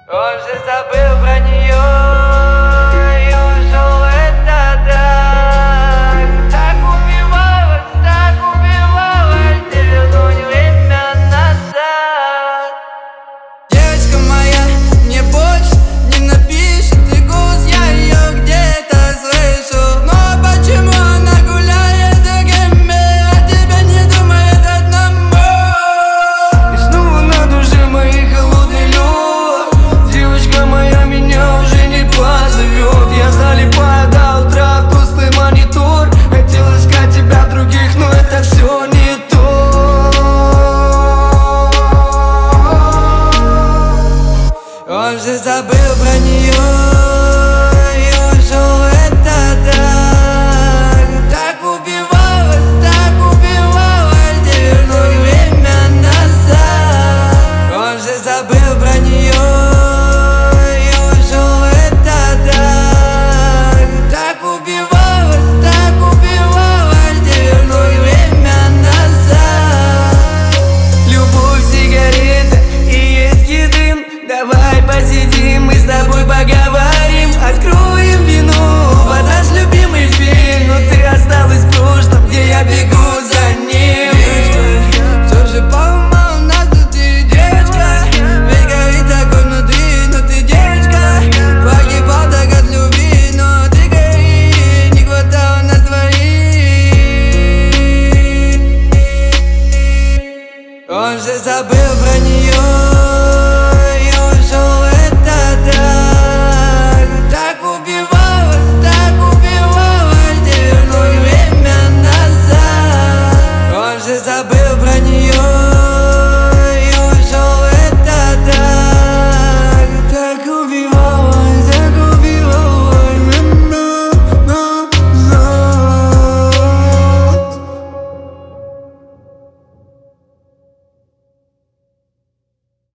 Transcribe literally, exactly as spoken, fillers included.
Он же забыл про нее и ушел, это так. Так убивалась, так убивалась, не вернуть время назад. Девочка моя мне больше не напишет, и голос я ее где-то слышу. Но почему она гуляет с другими, а тебя не думает одному? И снова на душе моей холодный лед. Девочка моя меня уже не позовет. Я залипаю до утра в тусклый монитор. Хотел искать тебя в других, но это все не то. Он же забыл про нее